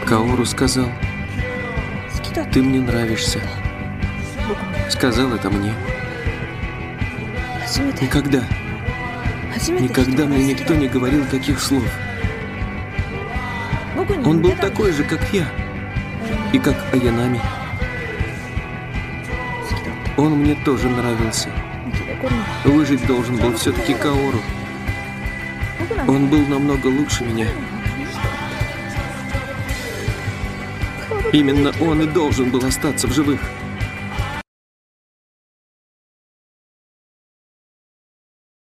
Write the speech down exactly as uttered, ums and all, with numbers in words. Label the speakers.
Speaker 1: Каору сказал: ты мне нравишься. Сказал это мне. Никогда, никогда мне никто не говорил таких слов. Он был такой же, как я, и как Аянами. Он мне тоже нравился. Выжить должен был все-таки Каору. Он был намного лучше меня. Именно он и должен был остаться в живых.